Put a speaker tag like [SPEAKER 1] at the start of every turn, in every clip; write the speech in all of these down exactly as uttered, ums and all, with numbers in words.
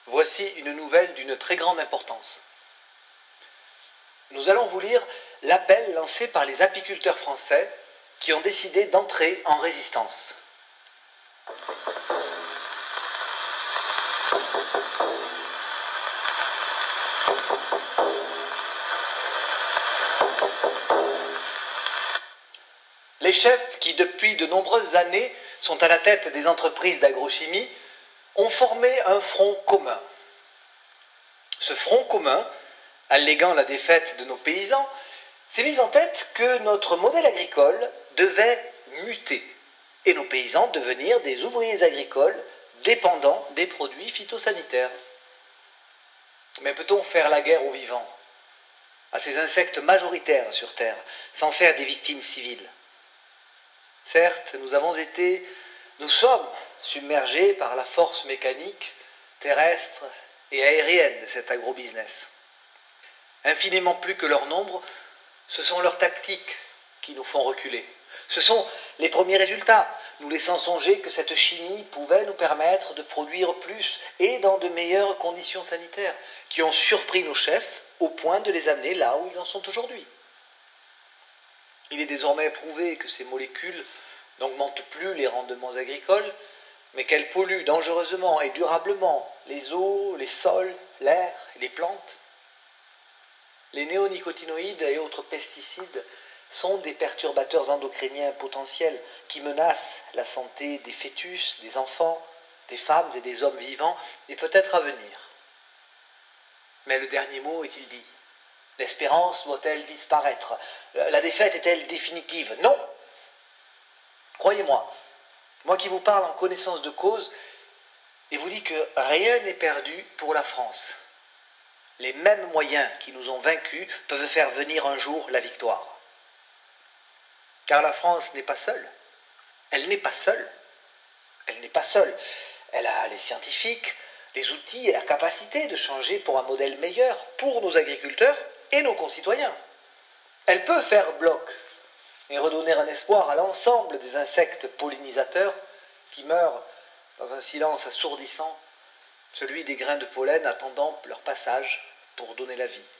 [SPEAKER 1] Voici une nouvelle d'une très grande importance. Nous allons vous lire l'appel lancé par les apiculteurs français qui ont décidé d'entrer en résistance. Les chefs qui, depuis de nombreuses années, sont à la tête des entreprises d'agrochimie, ont formé un front commun. Ce front commun, alléguant la défaite de nos paysans, s'est mis en tête que notre modèle agricole devait muter et nos paysans devenir des ouvriers agricoles dépendants des produits phytosanitaires. Mais peut-on faire la guerre aux vivants, à ces insectes majoritaires sur Terre, sans faire des victimes civiles ? Certes, nous avons été, nous sommes submergés par la force mécanique, terrestre et aérienne de cet agrobusiness. Infiniment plus que leur nombre, ce sont leurs tactiques qui nous font reculer. Ce sont les premiers résultats, nous laissant songer que cette chimie pouvait nous permettre de produire plus et dans de meilleures conditions sanitaires, qui ont surpris nos chefs au point de les amener là où ils en sont aujourd'hui. Il est désormais prouvé que ces molécules n'augmentent plus les rendements agricoles, mais qu'elles polluent dangereusement et durablement les eaux, les sols, l'air et les plantes. Les néonicotinoïdes et autres pesticides sont des perturbateurs endocriniens potentiels qui menacent la santé des fœtus, des enfants, des femmes et des hommes vivants et peut-être à venir. Mais le dernier mot est-il dit ? L'espérance doit-elle disparaître ? La défaite est-elle définitive ? Non ! Croyez-moi, moi qui vous parle en connaissance de cause, et vous dis que rien n'est perdu pour la France. Les mêmes moyens qui nous ont vaincus peuvent faire venir un jour la victoire. Car la France n'est pas seule. Elle n'est pas seule. Elle n'est pas seule. Elle a les scientifiques, les outils et la capacité de changer pour un modèle meilleur pour nos agriculteurs et nos concitoyens. Elle peut faire bloc et redonner un espoir à l'ensemble des insectes pollinisateurs qui meurent dans un silence assourdissant, celui des grains de pollen attendant leur passage pour donner la vie.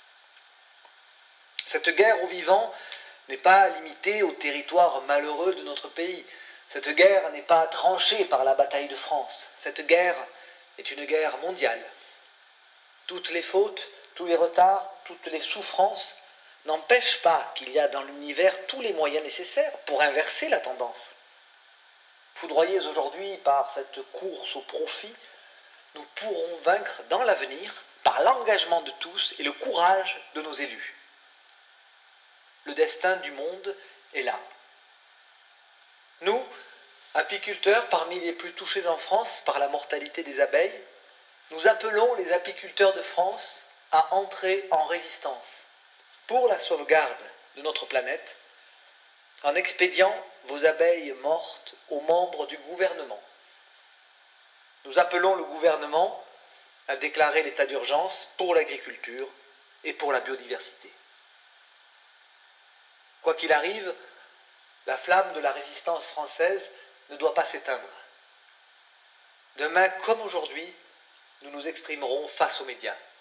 [SPEAKER 1] Cette guerre aux vivants n'est pas limitée aux territoires malheureux de notre pays. Cette guerre n'est pas tranchée par la bataille de France. Cette guerre est une guerre mondiale. Toutes les fautes, tous les retards, toutes les souffrances n'empêchent pas qu'il y a dans l'univers tous les moyens nécessaires pour inverser la tendance. Foudroyés aujourd'hui par cette course au profit, nous pourrons vaincre dans l'avenir par l'engagement de tous et le courage de nos élus. Le destin du monde est là. Nous, apiculteurs parmi les plus touchés en France par la mortalité des abeilles, nous appelons les apiculteurs de France à entrer en résistance pour la sauvegarde de notre planète en expédiant vos abeilles mortes aux membres du gouvernement. Nous appelons le gouvernement à déclarer l'état d'urgence pour l'agriculture et pour la biodiversité. Quoi qu'il arrive, la flamme de la résistance française ne doit pas s'éteindre. Demain comme aujourd'hui, nous nous exprimerons face aux médias.